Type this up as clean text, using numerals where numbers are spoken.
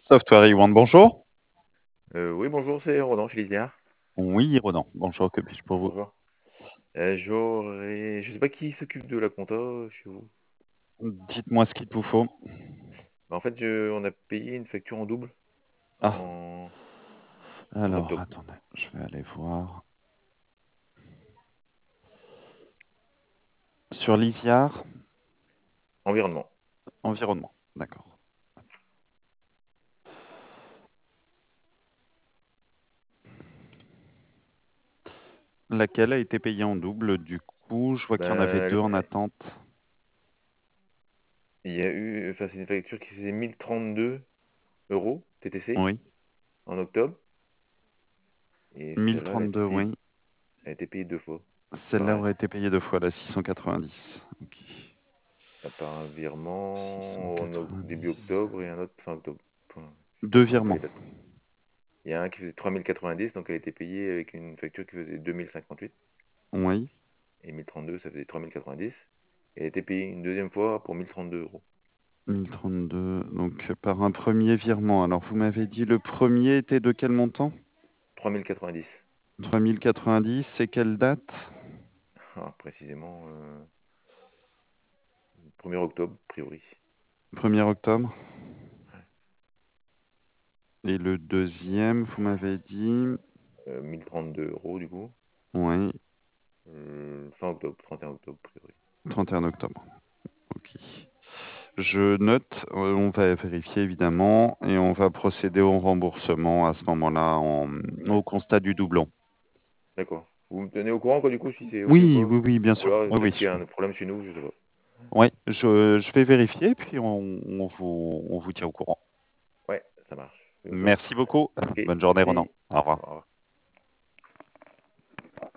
Software One, bonjour. Oui, bonjour, c'est Ronan chez Lisière. Oui, Ronan, bonjour, que puis-je pour vous? Bonjour. Je sais pas qui s'occupe de la compta chez vous. Dites-moi ce qu'il vous faut. Bah, en fait, on a payé une facture en double Ah, en, en alors, octobre. attendez, je vais aller voir. Sur Lisiard, Environnement. environnement, d'accord. Laquelle a été payée en double? Du coup, je vois qu'il y en avait Ben, deux en attente. il y a eu, enfin, c'est une facture qui faisait 1032 € TTC Oui, en octobre. Et celle-là, 1032, oui. elle a été payée deux fois Celle-là par, aurait été payée deux fois, la 690. Ok. par un virement début 690. octobre et un autre fin octobre. Enfin, je sais pas, Deux je me rappelle pas virements. les dates. Il y a un qui faisait 3090, donc elle a été payée avec une facture qui faisait 2058. Oui, Et 1032, ça faisait 3090. Et elle a été payée une deuxième fois pour 1032 €. 1032, donc par un premier virement. Alors, vous m'avez dit le premier était de quel montant? 3090. 3090, c'est quelle date? Ah, précisément, 1er octobre, a priori. 1er octobre. Et le deuxième, vous m'avez dit? 1032 € du coup. Oui, Fin octobre, 31 octobre, a priori. 31 octobre. Ok. Je note, on va vérifier évidemment et on va procéder au remboursement à ce moment-là au constat du doublon. D'accord. Vous me tenez au courant, quoi, du coup, si c'est OK ou Oui, pas? oui, oui, bien Ou sûr. alors Oui, peut-être oui. qu'il y a un problème chez nous, je sais pas. Oui, je vais vérifier puis on vous tient au courant. Ouais, ça marche. Fais comme ça. Merci beaucoup. OK, Bonne journée, Ronan. merci. Au revoir. Au revoir.